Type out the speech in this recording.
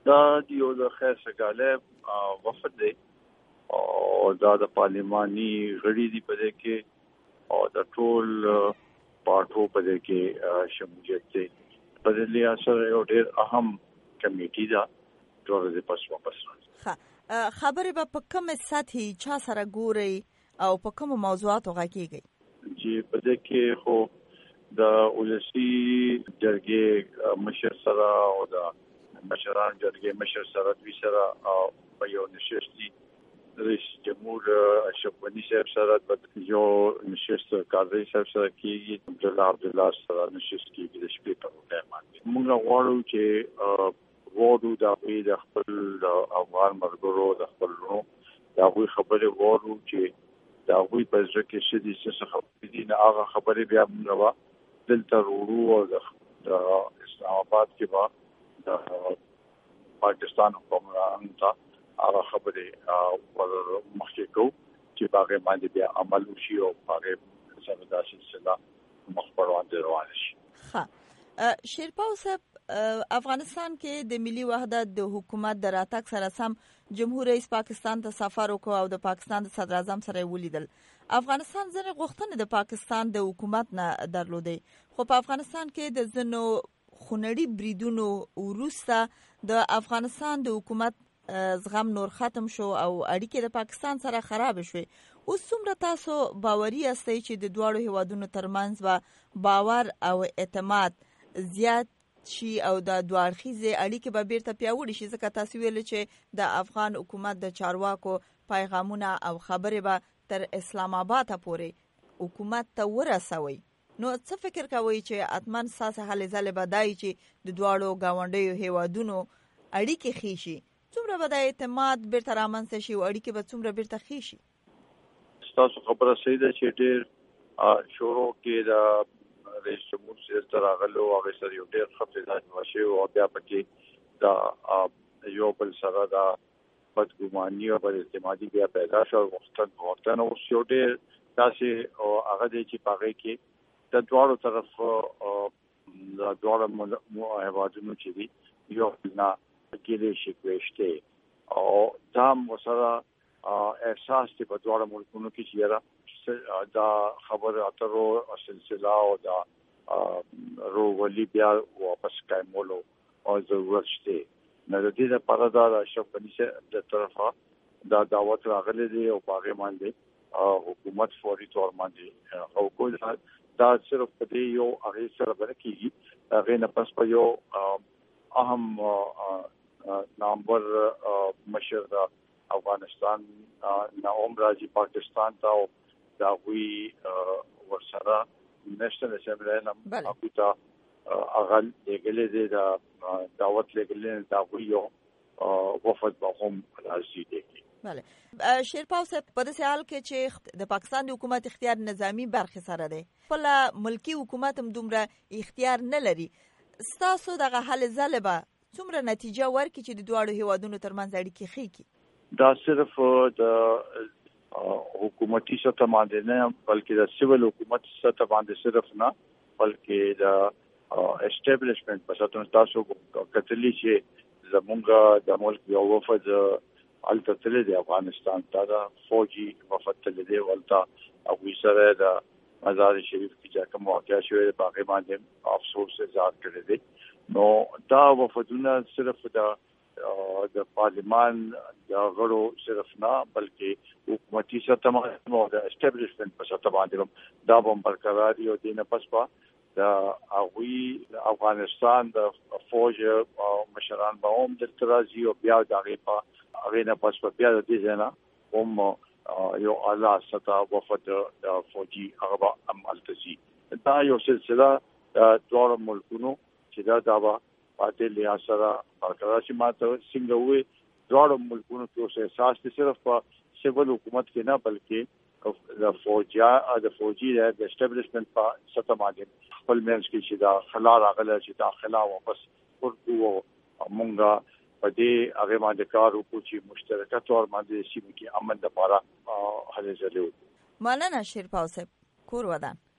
دا یو د خیر سګاله وفد دی او دا د پارلیماني غړي دی په دې کې او د ټول پارټو په دې کې شمولیت دی په دې لیا سره یو ډېر اهم کمیټي دا ټول د واپس راځي. خبرې په کومه سطحي چا سره ګوري او په کوم موضوعاتو غږیږي چې په دې کې خو د ولسی جرګې مشر سره او د مشران جرګې مشر سره دوی سره په یو نشستي رئیس جمهور اشرف غنی صاحب سره په یو نشست کاردی صاحب سره کېږي عبدالله سره نشست کېږي د شپې په وخت باندې موږ غواړو چې وورو د خپل افغان مرګرو د خپل نو دا وی خبره وورو چې دا وی په ځکه کې شدي څه خبرې دي نه هغه خبرې بیا موږ دلته ورو او د اسلام آباد کې با د پاکستان حکومت ته هغه خبرې مخکې کو چې باغې باندې بیا عمل وشي او باغې سره د سلسله مخبران روان شي. شیرپاو صاحب افغانستان کې د ملي وحدت د حکومت د راتګ سره سم جمهور رئیس پاکستان ته سفر وکړ او د پاکستان د صدر اعظم سره ولیدل. افغانستان ځنې غوښتنې د پاکستان د حکومت نه درلودې خو په افغانستان کې د ځنو خونړي بریدونو وروسته د افغانستان د حکومت زغم نور ختم شو او اړیکې د پاکستان سره خراب شوې. اوس څومره تاسو باوري یاستئ چې د دواړو هیوادونو ترمنځ به باور او اعتماد زیات شي او د دوه اړخیزې اړیکې به بیرته پیاوړې شي ځکه تاسو ویل چې د افغان حکومت د چارواکو پیغامونه او خبرې به تر اسلام آباد پورې حکومت ته ورسوي. نو څه فکر کوئ چې اتمن ساسه هلې ځلې به دای چې د دواړو ګاونډیو هیوادونو اړیکې ښې شي څومره به د اعتماد بیرته رامنځته شي او اړیکې به څومره بیرته ښې شي؟ تاسو خبره صحیح ده چې ډېر شروع کې د رئیس جمهور سره تراغلو هغه سره یو ډېر خفیزات وشي او بیا پکې دا یو بل سره دا بدګماني او بد اعتمادي بیا پیدا شو وختونه اوس یو ډېر داسې او هغه دی چې پاغې کې د دواړو طرف د دواړو هیوادونو چې دي یو نه کېدې شي کوشته او دا مسره احساس دی په دواړو ملکونو کې چې دا خبر اترو سلسله او دا روغلی بیا واپس قائمولو او ضرورت شته. نه د دې لپاره دا اشرف غنی د طرفه دا دعوت راغلی دی او باغې باندې حکومت فوري تور باندې او کول دا صرف په دې یو هغه سره برکیږي هغه نه پس په یو اهم نمبر مشر افغانستان نوم راځي پاکستان ته دا وی ورسره نېشنل اسمبلی نه اپیتا اغل لګلې دي دا دعوت لګلې دا وی یو وفد به هم راځي دي. بله شیرپاو صاحب په دې حال کې چې د پاکستان د حکومت اختیار نظامی برخه سره دی خپل ملکی حکومت هم دومره اختیار نه لري ستاسو دغه حل ځلبه څومره نتیجه ورکړي چې د دواړو هیوادونو ترمنځ اړیکې ښې کړي؟ دا صرف د حکومتي سطح باندې نه بلکې د سیول حکومت سطح باندې صرف نه بلکې د اسټابلیشمنت په سطح تاسو کتلی چې زمونږ د ملک یو وفد التتل دی افغانستان ته دا فوجي وفد تل دی ولتا او سره د مزار شریف کې کوم واقعیا شوی د باغې باندې افسوس اظهار کړی دی نو دا وفدونه صرف د پارلیمان د غړو صرف نه بلکې حکومتي سطح او د اسټابلیشمنت په سطح باندې دا هم برقرار یو دینه پس د افغانستان د فوج مشران به هم د ترازی او بیا د هغه نه پس بیا د دې نه هم یو اعلی سطح وفد د فوجي هغه عمل تزي دا یو سلسله د ټول ملکونو چې دا داوا پاتې لیا سره برقرار شي ماته څنګه وي دواړو ملکونو کې احساس دي صرف په سیول حکومت کې نه بلکې د فوجي د اسټابلیشمنت په سطح باندې خپل منځ کې چې دا خلا راغله چې دا خلا واپس ورکو مونږه په دې هغه باندې کار وکړو چې مشترکه تور باندې سیمه کې امن لپاره هلې ځلې. مولانا شیرپاو صاحب کور ودان.